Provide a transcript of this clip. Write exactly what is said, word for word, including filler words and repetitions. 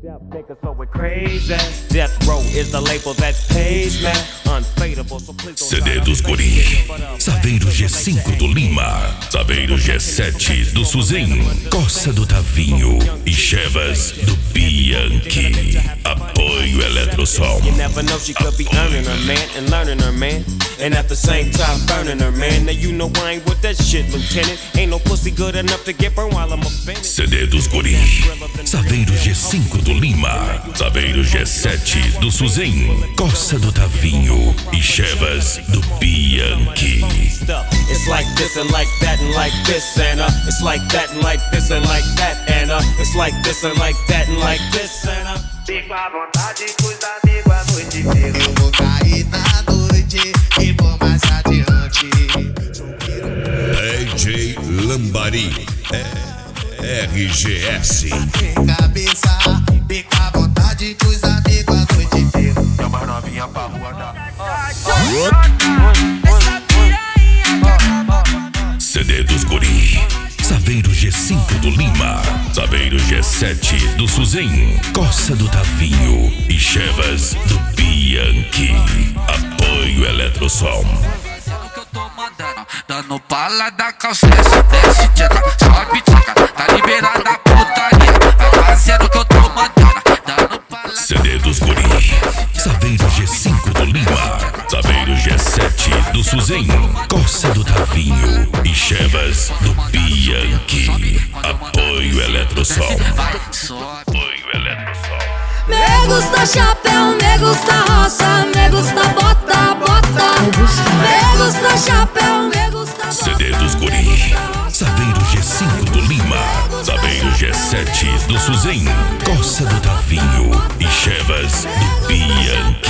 C D dos Guri, Saveiro G cinco do Lima, Saveiro G sete do Suzin, Coça do Tavinho e Chevas do Bianchi. Apoio Eletrosom. And at the same time burning her, man. Now you know I ain't with that shit, Lieutenant. Ain't no pussy good enough to get burned while I'm offended. C D dos Guri, Saveiro G cinco do Lima, Saveiro G sete do Suzin, Coça do Tavinho e Chevas do Bianchi. It's like this and like that and like this and uh it's like that and like this and like that and uh it's like this and like that and like this and uh Fico à vontade com os amigos a noite inteira. Eu vou cair na noite e vou mais adiante. D J Lambari, R G S. Cabeça, fico à vontade com os amigos a noite inteira. Chama a novinha pra rua da... C D dos Guri, Saveiro G cinco do Lima, Saveiro G sete do Suzin, Coça do Tavinho e Chevas do Bianchi. Apoio Eletrosom. Dando pala da calcinha, desce, tcheca, sobe, tcheca, tá liberada a putaria, vai fazendo o que eu tô mandando, dando pala. C D dos Guri, Saveiro G cinco do Lima, Saveiro G sete do Suzin, Coça do Tavinho e Chevas do Bianchi. Apoio Eletrosom. Apoio Eletrosom. Me gusta chapéu, me gusta roça, me gusta bota, bota. Me gusta chapéu, me gusta bota. C D dos Guri, Saveiro G cinco do Lima, Saveiro G sete do Suzin, Coça do Tavinho e Chevas do Bianchi.